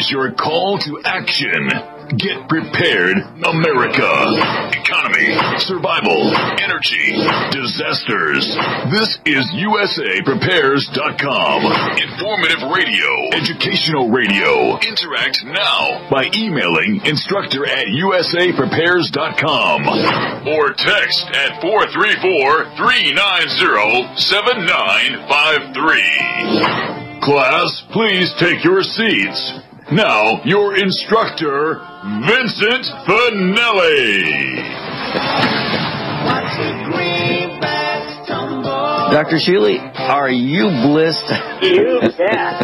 is your call to action. Get prepared, America. Economy, survival, energy, disasters. This is USAPrepares.com. Informative radio, educational radio. Interact now by emailing instructor@USAPrepares.com or text at 434-390-7953. Class, please take your seats. Now, your instructor, Vincent Finelli. Dr. Shuley, are you blissed? You bet.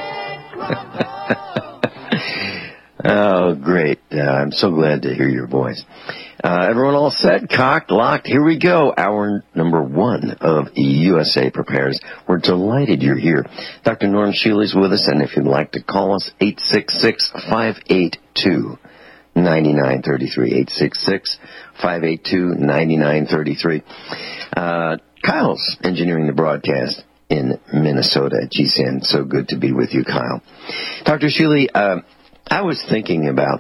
Oh, great. I'm so glad to hear your voice. Everyone all set, cocked, locked? Here we go. Hour number 1 of USA Prepares. We're delighted you're here. Dr. Norm Shuley's with us, and if you'd like to call us, 866-582-9933. 866-582-9933. Kyle's engineering the broadcast in Minnesota at GSAN. So good to be with you, Kyle. Dr. Shuley, I was thinking about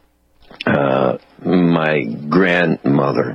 my grandmother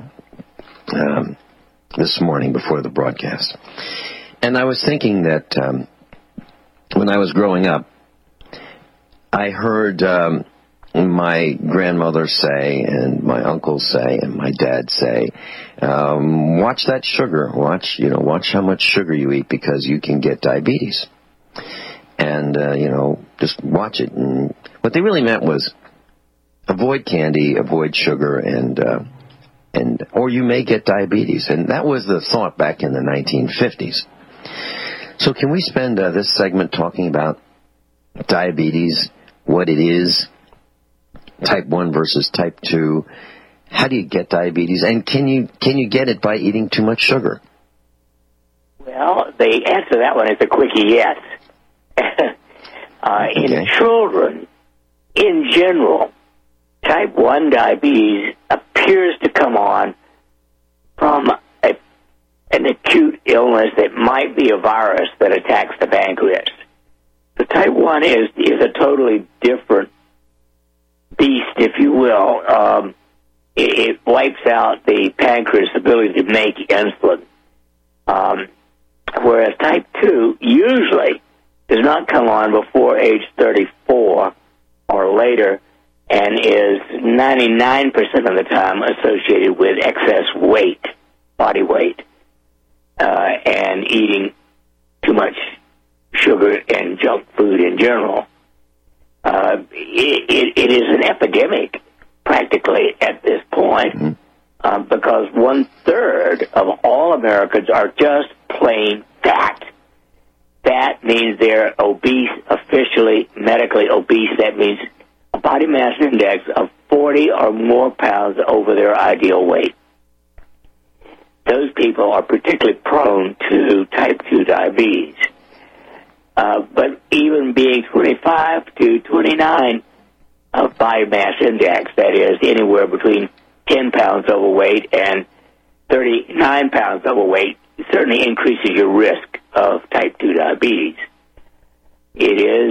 this morning before the broadcast. And I was thinking that when I was growing up, I heard my grandmother say and my uncle say and my dad say, watch that sugar, watch how much sugar you eat because you can get diabetes. And, just watch it. And what they really meant was avoid candy, avoid sugar, or you may get diabetes. And that was the thought back in the 1950s. So can we spend this segment talking about diabetes, what it is, type 1 versus type 2, how do you get diabetes, and can you get it by eating too much sugar? Well, the answer to that one is a quickie yes. Okay. In children, in general, type 1 diabetes appears to come on from an acute illness that might be a virus that attacks the pancreas. So type 1 is a totally different beast, if you will. It wipes out the pancreas' ability to make insulin. Whereas type 2 usually does not come on before age 34 or later and is 99% of the time associated with excess weight, body weight, and eating too much sugar and junk food in general. It is an epidemic practically at this point because 1/3 of all Americans are just plain fat. That means they're obese, officially medically obese. That means a body mass index of 40 or more pounds over their ideal weight. Those people are particularly prone to type 2 diabetes. But even being 25 to 29 of body mass index, that is anywhere between 10 pounds overweight and 39 pounds overweight, certainly increases your risk of type 2 diabetes. It is,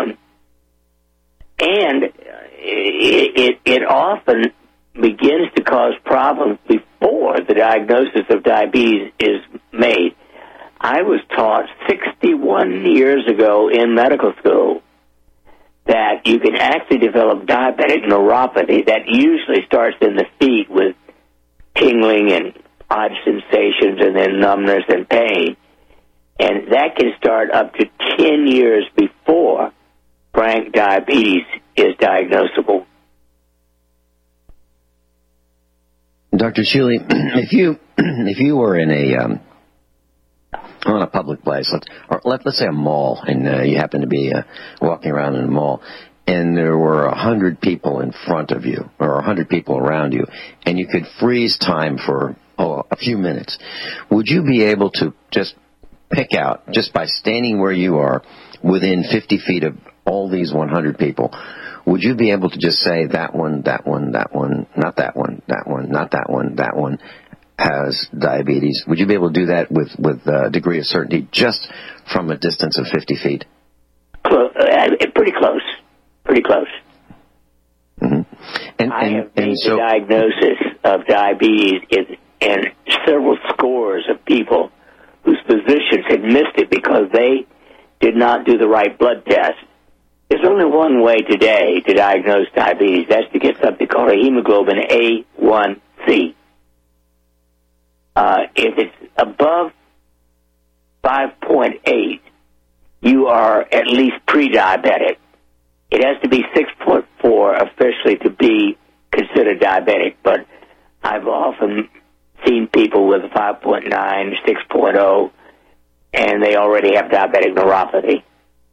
and it often begins to cause problems before the diagnosis of diabetes is made. I was taught 61 years ago in medical school that you can actually develop diabetic neuropathy that usually starts in the feet with tingling and odd sensations and then numbness and pain. And that can start up to 10 years before frank diabetes is diagnosable. Dr. Shuley, if you were in on a public place, let's say a mall, and you happen to be walking around in a mall, and there were 100 people in front of you or 100 people around you, and you could freeze time for a few minutes, would you be able to just pick out, just by standing where you are, within 50 feet of all these 100 people, would you be able to just say that one, that one, that one, not that one, that one, not that one, that one has diabetes? Would you be able to do that with a degree of certainty just from a distance of 50 feet? Pretty close. pretty close. Mm-hmm. I have made the diagnosis of diabetes in several scores of people whose physicians had missed it because they did not do the right blood test. There's only one way today to diagnose diabetes. That's to get something called a hemoglobin A1C. If it's above 5.8, you are at least pre-diabetic. It has to be 6.4 officially to be considered diabetic, but I've often seen people with 5.9, 6.0, and they already have diabetic neuropathy.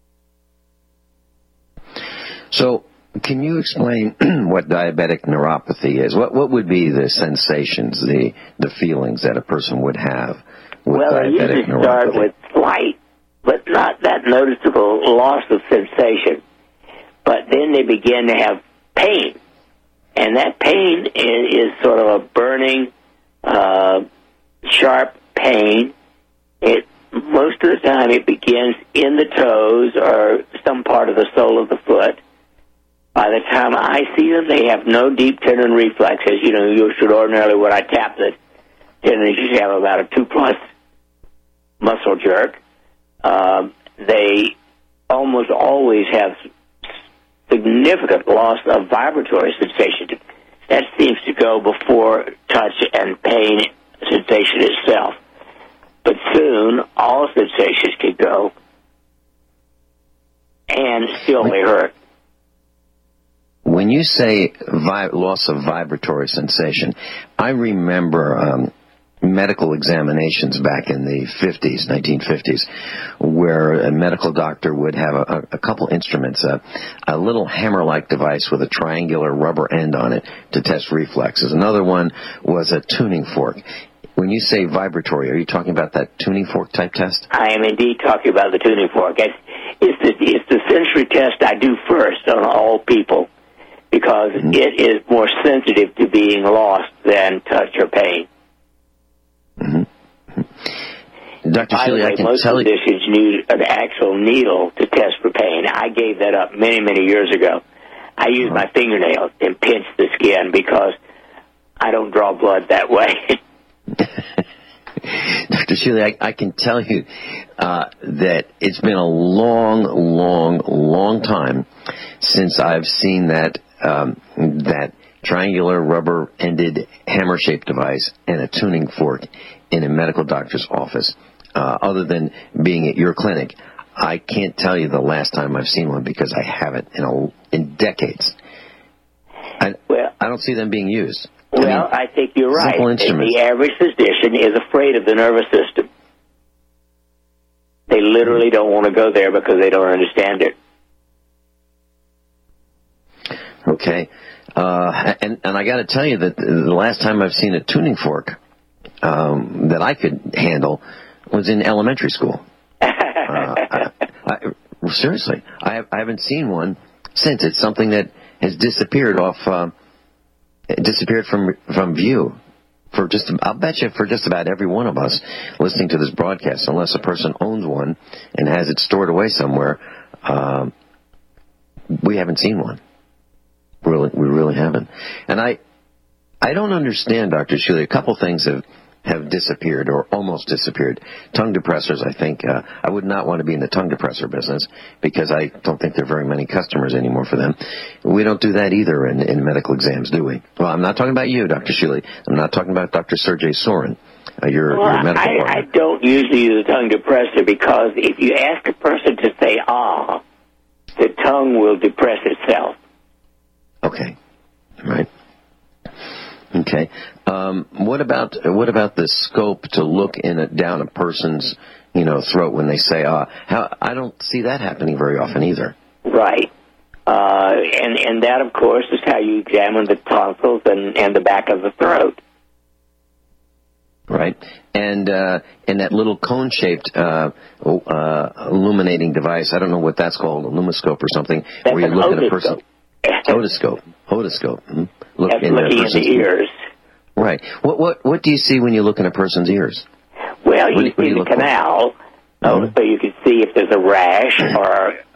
So, can you explain what diabetic neuropathy is? What would be the sensations, the feelings that a person would have with diabetic neuropathy? Well, they usually start with slight, but not that noticeable loss of sensation. But then they begin to have pain. And that pain is sort of a burning, sharp pain. Most of the time it begins in the toes or some part of the sole of the foot. By the time I see them, they have no deep tendon reflexes. You know, you should ordinarily, when I tap the tendon, you should have about a 2+ muscle jerk. They almost always have significant loss of vibratory sensation. That seems to go before touch and pain sensation itself. But soon, all sensations can go, and still they hurt. When you say loss of vibratory sensation, I remember medical examinations back in the 1950s, where a medical doctor would have a couple instruments, a little hammer-like device with a triangular rubber end on it to test reflexes. Another one was a tuning fork. When you say vibratory, are you talking about that tuning fork type test? I am indeed talking about the tuning fork. It's the sensory test I do first on all people because it is more sensitive to being lost than touch or pain. Mm-hmm. Dr. Shealy, I can most tell you... physicians need an actual needle to test for pain. I gave that up many, many years ago. I use my fingernails and pinch the skin because I don't draw blood that way. Dr. Shealy, I can tell you that it's been a long, long, long time since I've seen that triangular rubber-ended hammer-shaped device and a tuning fork in a medical doctor's office. Other than being at your clinic, I can't tell you the last time I've seen one because I haven't in decades. I don't see them being used. Well, I think you're right. The average physician is afraid of the nervous system. They literally don't want to go there because they don't understand it. Okay. And I got to tell you that the last time I've seen a tuning fork that I could handle was in elementary school. Seriously, I haven't seen one since. It's something that has disappeared from view. I'll bet you for just about every one of us listening to this broadcast, unless a person owns one and has it stored away somewhere, we haven't seen one. We really haven't. And I don't understand, Dr. Shealy. A couple things have disappeared or almost disappeared. Tongue depressors, I think. I would not want to be in the tongue depressor business because I don't think there are very many customers anymore for them. We don't do that either in medical exams, do we? Well, I'm not talking about you, Dr. Shealy. I'm not talking about Dr. Sergey Sorin, your medical partner. I don't usually use a tongue depressor because if you ask a person to say ah, the tongue will depress itself. Okay. Right. Okay. What about the scope to look down a person's throat when they say I don't see that happening very often either. Right. And that of course is how you examine the tonsils and the back of the throat. Right. And that little cone-shaped illuminating device, I don't know what that's called, a lumiscope or something, that's where you look at a person. Otoscope. Mm-hmm. Look in looking in the ears. Right. What do you see when you look in a person's ears? Well, you see the canal, so you can see if there's a rash or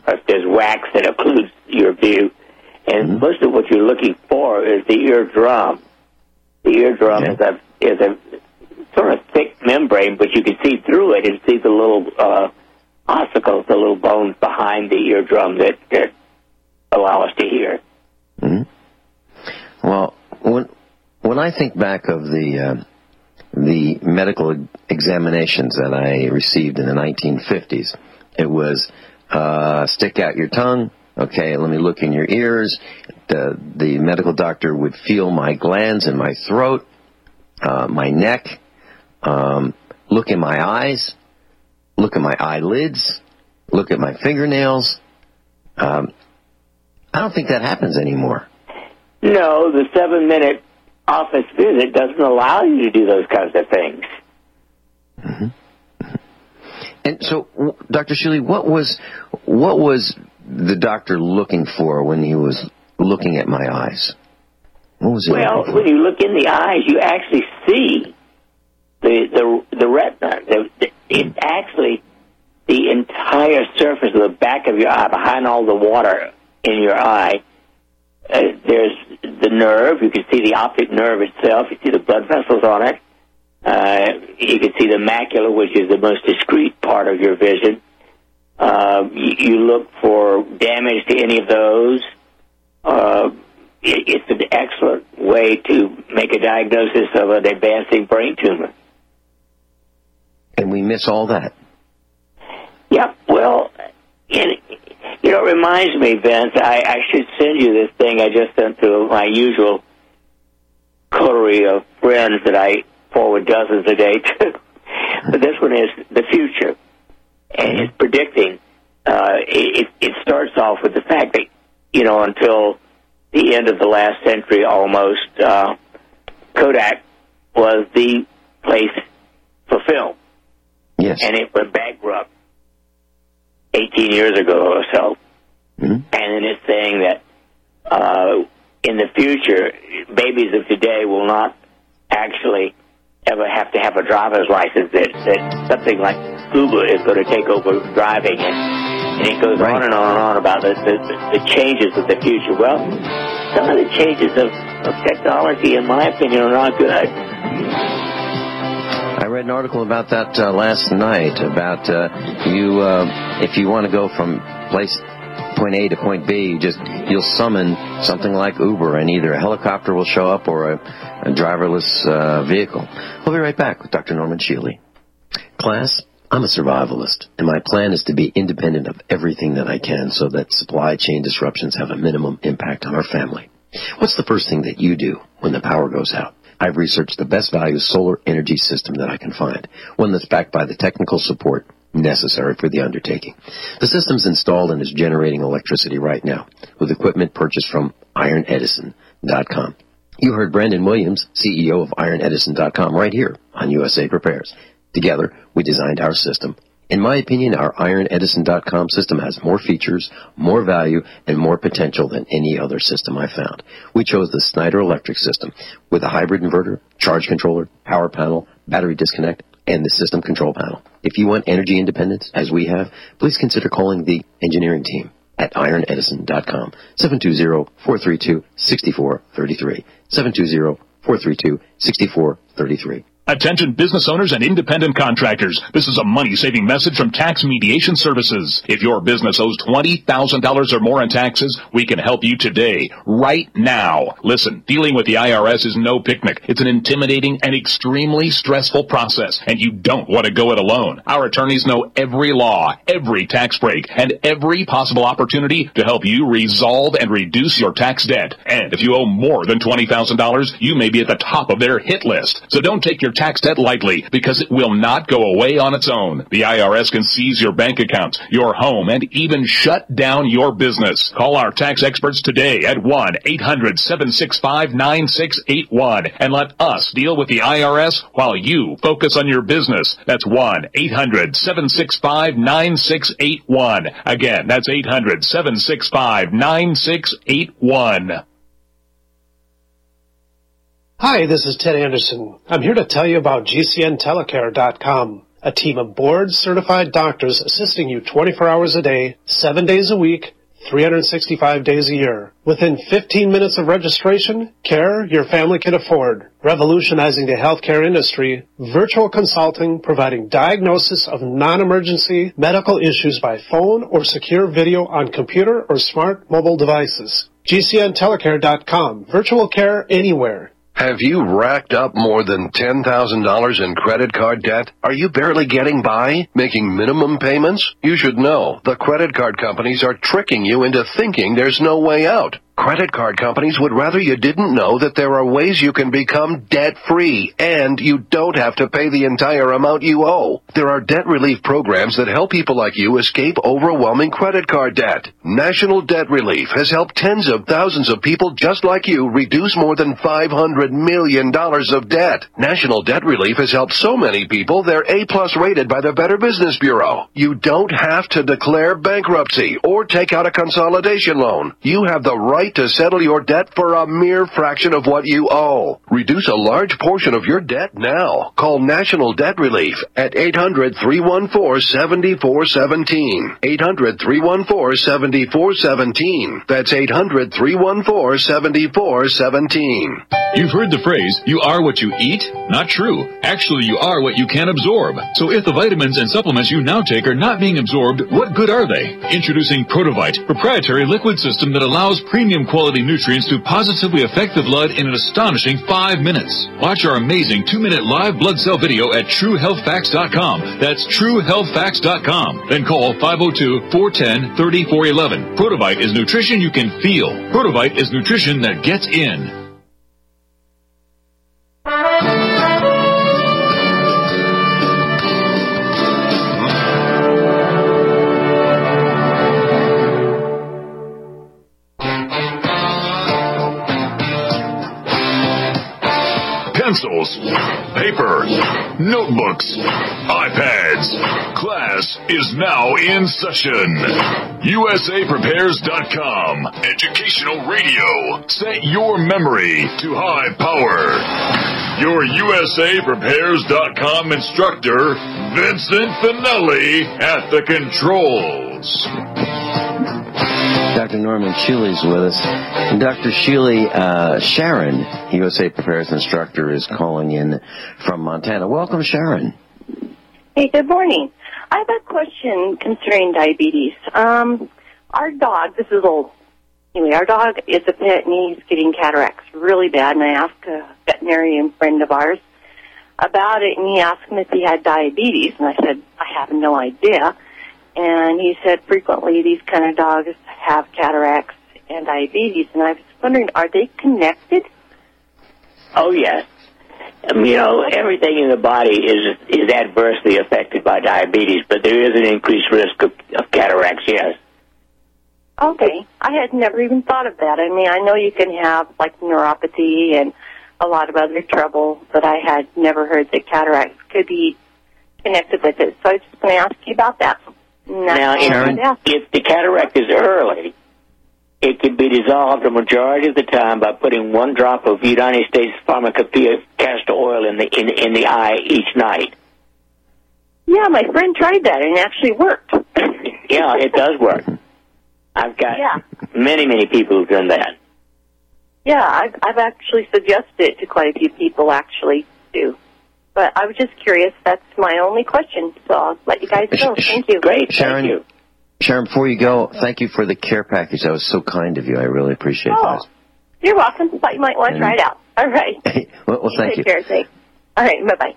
there's wax that occludes your view. And most of what you're looking for is the eardrum. The eardrum is a sort of thick membrane, but you can see through it and see the little ossicles, the little bones behind the eardrum that allow us to hear. Mm-hmm. Well, when I think back of the medical examinations that I received in the 1950s, it was stick out your tongue. Okay, let me look in your ears. The medical doctor would feel my glands in my throat, my neck, look in my eyes, look at my eyelids, look at my fingernails. I don't think that happens anymore. No, the 7-minute office visit doesn't allow you to do those kinds of things. Mm-hmm. And so, Dr. Shealy, what was the doctor looking for when he was looking at my eyes? What was he looking for? When you look in the eyes, you actually see the retina. It's actually the entire surface of the back of your eye, behind all the water in your eye. There's the nerve. You can see the optic nerve itself. You see the blood vessels on it. You can see the macula, which is the most discrete part of your vision. You look for damage to any of those. It's an excellent way to make a diagnosis of an advancing brain tumor. And we miss all that. Yeah, well, it reminds me, Vince, I should send you this thing I just sent to my usual coterie of friends that I forward dozens a day to. But this one is the future. And it's predicting. It starts off with the fact that, until the end of the last century almost, Kodak was the place for film. Yes. And it went bankrupt 18 years ago or so. Mm-hmm. And then it's saying that in the future, babies of today will not actually ever have to have a driver's license, that something like Uber is going to take over driving, and it goes on and on and on about the changes of the future. Well, some of the changes of technology, in my opinion, are not good. I read an article about that last night, about if you want to go from point A to point B, you'll summon something like Uber, and either a helicopter will show up or a driverless vehicle. We'll be right back with Dr. Norman Shealy. Class, I'm a survivalist, and my plan is to be independent of everything that I can so that supply chain disruptions have a minimum impact on our family. What's the first thing that you do when the power goes out? I've researched the best value solar energy system that I can find, one that's backed by the technical support necessary for the undertaking. The system's installed and is generating electricity right now with equipment purchased from IronEdison.com. You heard Brandon Williams, CEO of IronEdison.com, right here on USA Prepares. Together, we designed our system. In my opinion, our IronEdison.com system has more features, more value, and more potential than any other system I found. We chose the Snyder Electric system with a hybrid inverter, charge controller, power panel, battery disconnect, and the system control panel. If you want energy independence, as we have, please consider calling the engineering team at IronEdison.com, 720-432-6433, 720-432-6433. Attention business owners and independent contractors. This is a money-saving message from Tax Mediation Services. If your business owes $20,000 or more in taxes, we can help you today, right now. Listen, dealing with the IRS is no picnic. It's an intimidating and extremely stressful process, and you don't want to go it alone. Our attorneys know every law, every tax break, and every possible opportunity to help you resolve and reduce your tax debt. And if you owe more than $20,000, you may be at the top of their hit list. So don't take your tax debt lightly, because it will not go away on its own. The IRS can seize your bank accounts, your home, and even shut down your business. Call our tax experts today at 1-800-765-9681 and let us deal with the IRS while you focus on your business. That's 1-800-765-9681. Again, that's 800-765-9681. Hi, this is Ted Anderson. I'm here to tell you about GCNTelecare.com. A team of board-certified doctors assisting you 24 hours a day, 7 days a week, 365 days a year. Within 15 minutes of registration, care your family can afford. Revolutionizing the healthcare industry, virtual consulting providing diagnosis of non-emergency medical issues by phone or secure video on computer or smart mobile devices. GCNtelecare.com. Virtual care anywhere. Have you racked up more than $10,000 in credit card debt? Are you barely getting by, making minimum payments? You should know the credit card companies are tricking you into thinking there's no way out. Credit card companies would rather you didn't know that there are ways you can become debt-free, and you don't have to pay the entire amount you owe. There are debt relief programs that help people like you escape overwhelming credit card debt. National Debt Relief has helped tens of thousands of people just like you reduce more than $500 million of debt. National Debt Relief has helped so many people they're A+ rated by the Better Business Bureau. You don't have to declare bankruptcy or take out a consolidation loan. You have the right to settle your debt for a mere fraction of what you owe. Reduce a large portion of your debt now. Call National Debt Relief at 800-314-7417. 800-314-7417. That's 800-314-7417. You've heard the phrase, you are what you eat? Not true. Actually, you are what you can absorb. So if the vitamins and supplements you now take are not being absorbed, what good are they? Introducing Protovite, proprietary liquid system that allows premium quality nutrients to positively affect the blood in an astonishing 5 minutes. Watch our amazing 2-minute live blood cell video at TrueHealthFacts.com. That's TrueHealthFacts.com. Then call 502-410-3411. Protovite is nutrition you can feel. Protovite is nutrition that gets in. Pencils, paper, notebooks, iPads. Class is now in session. USAPrepares.com. Educational radio. Set your memory to high power. Your USAPrepares.com instructor, Vincent Finelli, at the controls. Dr. Norman Shealy's with us. And Dr. Shealy, Sharon, USA Prepares instructor, is calling in from Montana. Welcome, Sharon. Hey, good morning. I have a question concerning diabetes. Our dog, this is old. Anyway, our dog is a pet, and he's getting cataracts really bad, and I asked a veterinarian friend of ours about it, and he asked him if he had diabetes, and I said, I have no idea. And he said frequently these kind of dogs have cataracts and diabetes, and I was wondering, are they connected? Oh, yes. You know, everything in the body is adversely affected by diabetes, but there is an increased risk of cataracts, yes. Okay. I had never even thought of that. I mean, I know you can have, like, neuropathy and a lot of other trouble, but I had never heard that cataracts could be connected with it. So I was just going to ask you about that. Now, if the cataract is early, it can be dissolved a majority of the time by putting 1 drop of United States Pharmacopoeia castor oil in the eye each night. Yeah, my friend tried that, and it actually worked. Yeah, it does work. I've got many people who've done that. Yeah, I've actually suggested it to quite a few people, actually, too. But I was just curious. That's my only question, so I'll let you guys know. Thank you. Great, Sharon, thank you. Sharon, before you go, thank you for the care package. That was so kind of you. I really appreciate that. You're welcome. Thought you might want to try it out. All right. well, thank you. Take care. Thanks. All right, bye-bye.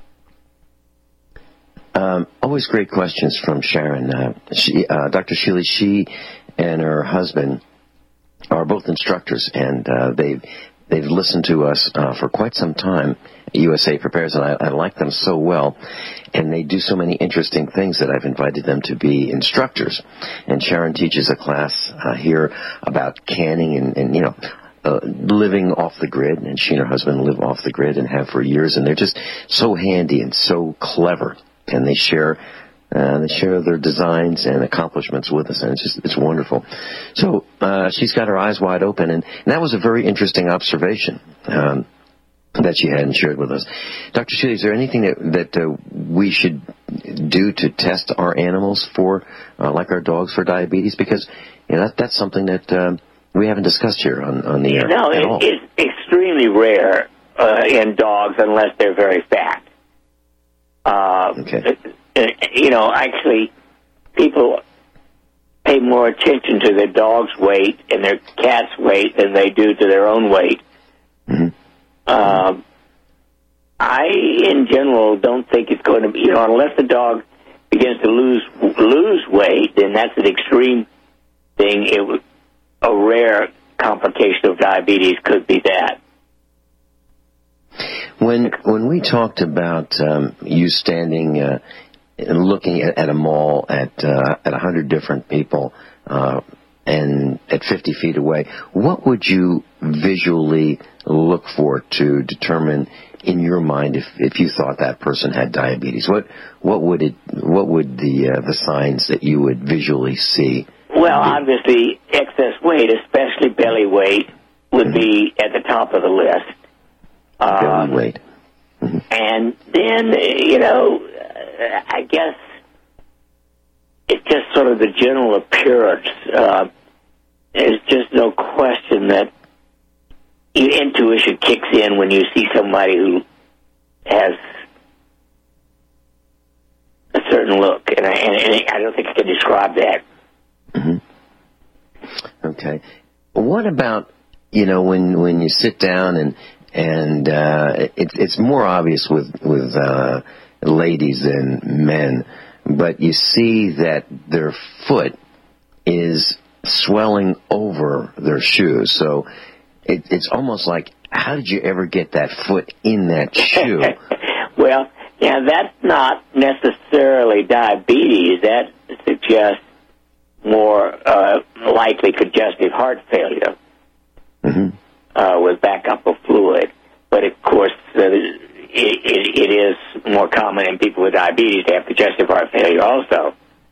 Always great questions from Sharon. Dr. Shealy, she and her husband are both instructors, and they've listened to us for quite some time. USA Prepares, and I like them so well, and they do so many interesting things that I've invited them to be instructors. And Sharon teaches a class here about canning and living off the grid, and she and her husband live off the grid and have for years, and they're just so handy and so clever, and they share their designs and accomplishments with us, and it's wonderful. So she's got her eyes wide open, and that was a very interesting observation. that you hadn't shared with us. Dr. Shealy, is there anything that we should do to test our animals for, like our dogs, for diabetes? Because that's something that we haven't discussed here on the air at all. It's extremely rare in dogs unless they're very fat. Okay. Actually, people pay more attention to their dog's weight and their cat's weight than they do to their own weight. Mm-hmm. I, in general, don't think it's going to be, unless the dog begins to lose weight, then that's an extreme thing. A rare complication of diabetes could be that. When we talked about you standing and looking at a mall at 100 different people and at 50 feet away, what would you visually look for to determine in your mind if you thought that person had diabetes? What would the signs that you would visually see? Well, obviously, excess weight, especially belly weight, would be at the top of the list. Belly weight. Mm-hmm. And then, I guess it's just sort of the general appearance. There's just no question that your intuition kicks in when you see somebody who has a certain look, and I don't think I can describe that. Mm-hmm. Okay. What about when you sit down and it's more obvious with ladies than men, but you see that their foot is swelling over their shoes, so it's almost like, how did you ever get that foot in that shoe? Well, that's not necessarily diabetes. That suggests more likely congestive heart failure. Mm-hmm. With backup of fluid. But, of course, it is more common in people with diabetes to have congestive heart failure also.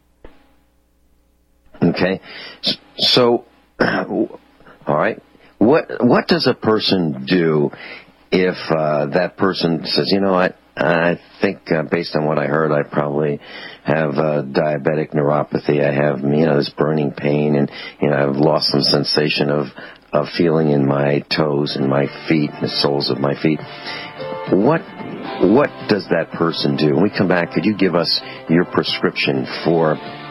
Okay. So, all right. What does a person do if that person says, I think based on what I heard, I probably have diabetic neuropathy. I have, this burning pain, and, I've lost some sensation of feeling in my toes and my feet, the soles of my feet. What does that person do? When we come back, could you give us your prescription for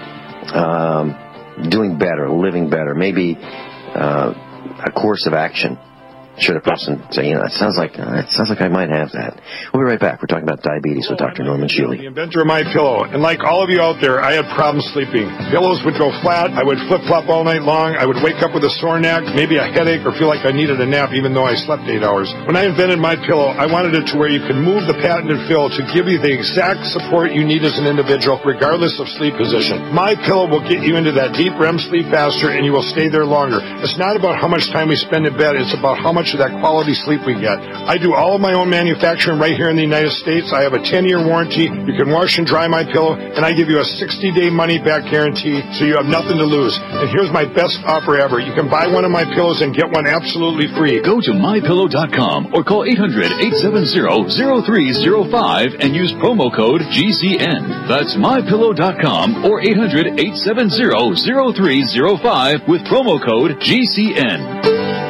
doing better, living better, maybe a course of action? Should a person say, it sounds like I might have that. We'll be right back. We're talking about diabetes with Dr. Norman Shealy. The inventor of MyPillow. And like all of you out there, I had problems sleeping. Pillows would go flat. I would flip-flop all night long. I would wake up with a sore neck, maybe a headache, or feel like I needed a nap even though I slept 8 hours. When I invented MyPillow, I wanted it to where you could move the patented fill to give you the exact support you need as an individual, regardless of sleep position. MyPillow will get you into that deep REM sleep faster, and you will stay there longer. It's not about how much time we spend in bed. It's about how much of that quality sleep we get. I do all of my own manufacturing right here in the United States. I have a 10-year warranty. You can wash and dry MyPillow, and I give you a 60-day money-back guarantee, so you have nothing to lose. And here's my best offer ever. You can buy one of my pillows and get one absolutely free. Go to MyPillow.com or call 800-870-0305 and use promo code GCN. That's MyPillow.com or 800-870-0305 with promo code GCN.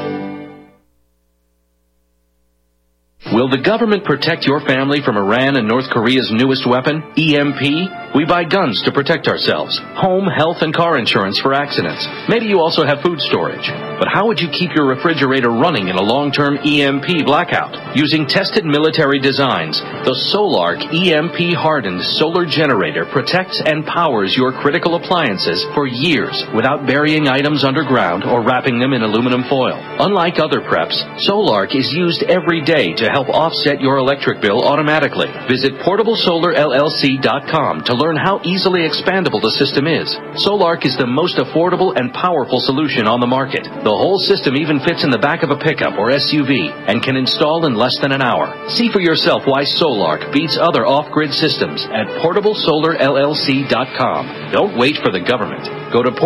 Will the government protect your family from Iran and North Korea's newest weapon, EMP? We buy guns to protect ourselves, home, health, and car insurance for accidents. Maybe you also have food storage. But how would you keep your refrigerator running in a long-term EMP blackout? Using tested military designs, the Solark EMP-hardened solar generator protects and powers your critical appliances for years without burying items underground or wrapping them in aluminum foil. Unlike other preps, Solark is used every day to help offset your electric bill automatically. Visit PortableSolarLLC.com to learn how easily expandable the system is. Solark is the most affordable and powerful solution on the market. The whole system even fits in the back of a pickup or SUV and can install in less than an hour. See for yourself why Solark beats other off-grid systems at PortableSolarLLC.com. Don't wait for the government. Go to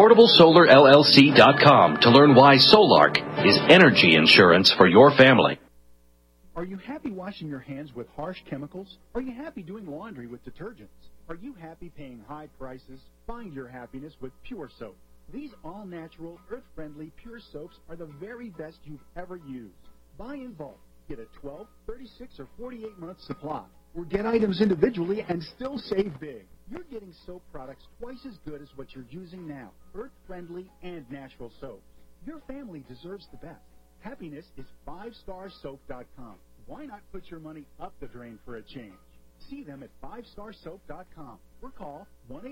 PortableSolarLLC.com to learn why Solark is energy insurance for your family. Are you happy washing your hands with harsh chemicals? Are you happy doing laundry with detergents? Are you happy paying high prices? Find your happiness with Pure Soap. These all-natural, earth-friendly Pure Soaps are the very best you've ever used. Buy in bulk. Get a 12, 36, or 48-month supply. Or get items individually and still save big. You're getting soap products twice as good as what you're using now. Earth-friendly and natural soaps. Your family deserves the best. Happiness is 5starsoap.com. Why not put your money up the drain for a change? See them at 5starsoap.com or call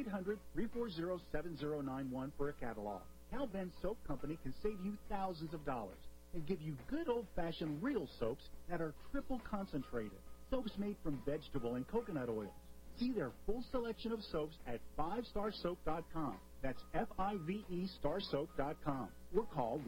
1-800-340-7091 for a catalog. Cal Ben Soap Company can save you thousands of dollars and give you good old-fashioned real soaps that are triple concentrated. Soaps made from vegetable and coconut oils. See their full selection of soaps at 5starsoap.com. That's F-I-V-E starsoap.com. Or call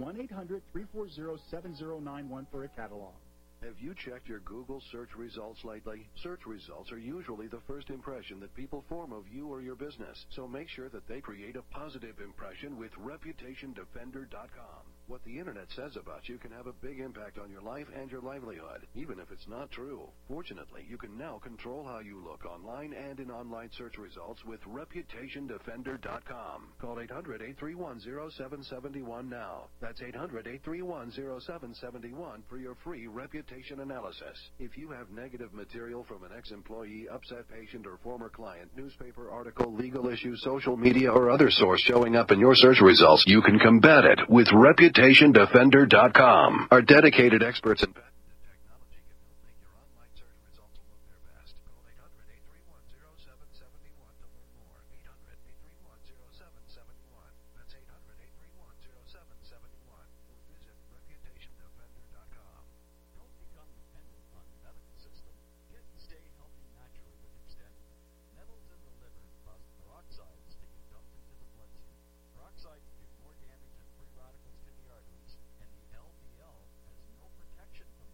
1-800-340-7091 for a catalog. Have you checked your Google search results lately? Search results are usually the first impression that people form of you or your business, so make sure that they create a positive impression with ReputationDefender.com. What the internet says about you can have a big impact on your life and your livelihood, even if it's not true. Fortunately, you can now control how you look online and in online search results with ReputationDefender.com. Call 800-831-0771 now. That's 800-831-0771 for your free reputation analysis. If you have negative material from an ex-employee, upset patient, or former client, newspaper article, legal issue, social media, or other source showing up in your search results, you can combat it with ReputationDefender.com. Our dedicated experts in patented technology can help make your online search results look their best. Call 800-831-0771 to learn more. 800-831-0771. That's 800-831-0771. Or visit ReputationDefender.com. Don't become dependent on the medical system. Get and stay healthy naturally with Extended. Metals in the liver cause peroxides to get dumped into the bloodstream. Peroxides do more damage than free radicals to the arteries, and the LDL has no protection from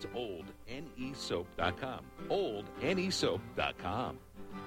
That's oldnesoap.com. Oldnesoap.com.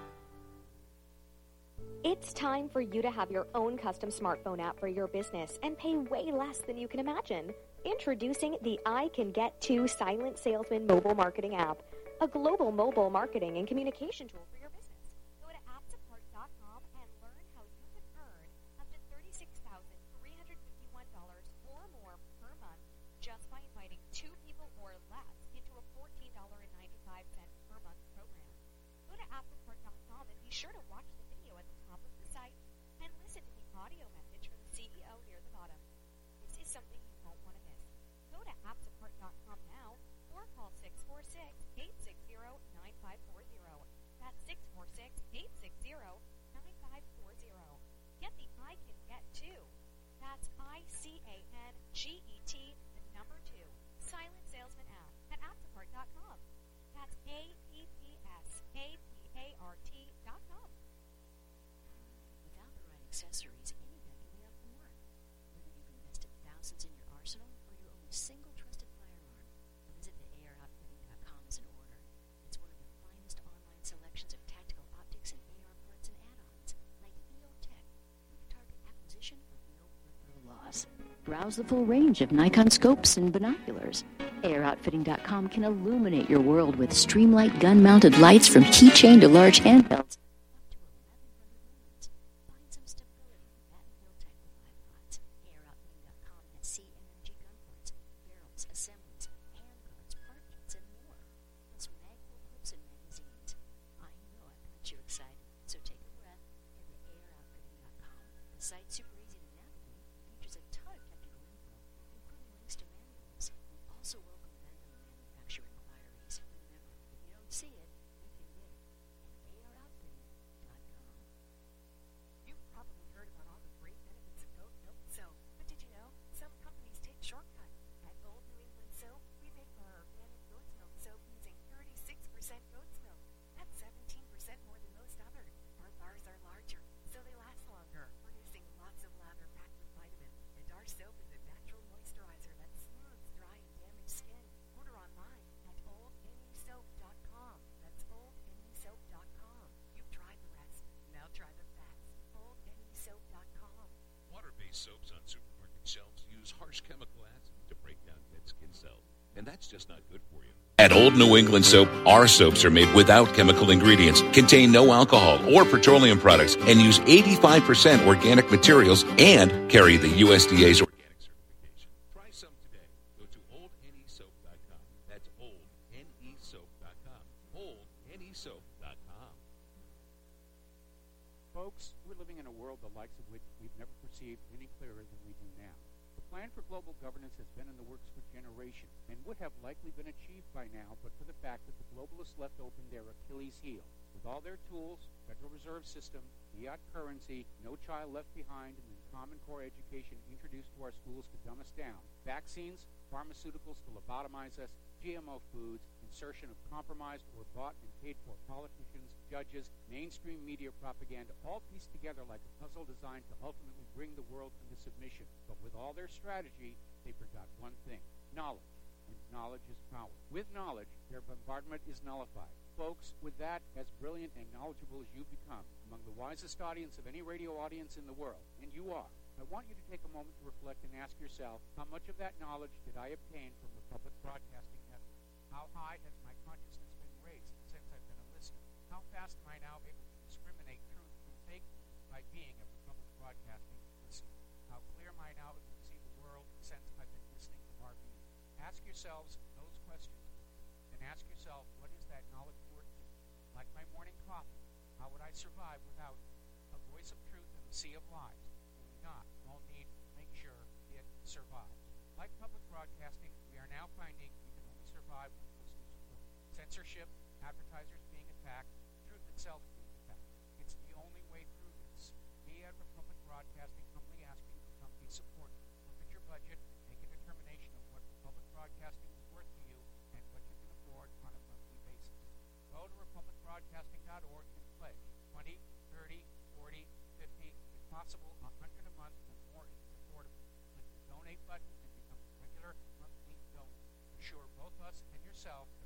It's time for you to have your own custom smartphone app for your business and pay way less than you can imagine. Introducing the I Can Get To Silent Salesman mobile marketing app, a global mobile marketing and communication tool for your business. Go to appsapart.com and learn how you can earn up to $36,351 or more per month just by inviting 2 people or less into a $14.95 per month program. Go to appsapart.com and be sure to watch the video at the top of the site and listen to the audio message from the CEO near the bottom. This is something you won't want to miss. Go to appsapart.com now or call 646-860-9540. That's 646-860-9540. Get the I Can Get To. That's ICANGET, the number 2, Silent Salesman app at appsapart.com. That's APPSAPART.com. Without the right accessories, any gun can be out from work. Whether you've invested thousands in your arsenal or you own a single trusted firearm, visit the AROutfitting.com as an order. It's one of the finest online selections of tactical optics and AR parts and add-ons, like EOTech, with target acquisition with no peripheral loss. Browse the full range of Nikon scopes and binoculars. AROutfitting.com can illuminate your world with Streamlight gun-mounted lights from keychain to large handhelds. Soaps on supermarket shelves use harsh chemical acid to break down dead skin cells, and that's just not good for you. At Old New England Soap, our soaps are made without chemical ingredients, contain no alcohol or petroleum products, and use 85% organic materials and carry the USDA's organic certification. Try some today. Go to oldnesoap.com. That's oldnesoap.com. Oldnesoap.com. Folks, we're living in a world the likes of which we've never perceived any clearer than we do now. The plan for global governance has been in the works for generations and would have likely been achieved by now but for the fact that the globalists left open their Achilles heel. With all their tools, Federal Reserve System, fiat currency, no child left behind, and then Common Core education introduced to our schools to dumb us down, vaccines, pharmaceuticals to lobotomize us, GMO foods, insertion of compromised or bought and paid for politicians, judges, mainstream media propaganda, all pieced together like a puzzle designed to ultimately bring the world into submission. But with all their strategy, they forgot one thing: knowledge. And knowledge is power. With knowledge, their bombardment is nullified. Folks, with that, as brilliant and knowledgeable as you become, among the wisest audience of any radio audience in the world, and you are, I want you to take a moment to reflect and ask yourself, how much of that knowledge did I obtain from the public broadcasting network? How high has my consciousness been raised since I've been a listener? How fast am I now able to discriminate truth from fake news by being a public broadcasting listener? How clear am I now able to see the world since I've been listening to RBN? Ask yourselves those questions, and ask yourself, what is that knowledge worth to me? Like my morning coffee, how would I survive without a voice of truth in the sea of lies? Do we not all need to make sure it survives? Like public broadcasting, we are now finding we can only survive with listeners' approval. Censorship, advertisers being attacked, truth itself being attacked. It's the only way through this. We at Republic Broadcasting humbly ask you for company support. Look at your budget, make a determination of what Republic Broadcasting is worth to you and what you can afford on a monthly basis. Go to republicbroadcasting.org and pledge 20, 30, 40, 50, if possible, 100 a month, and more if it's affordable. Click the donate button and become a regular monthly donor. For ensure both us and yourself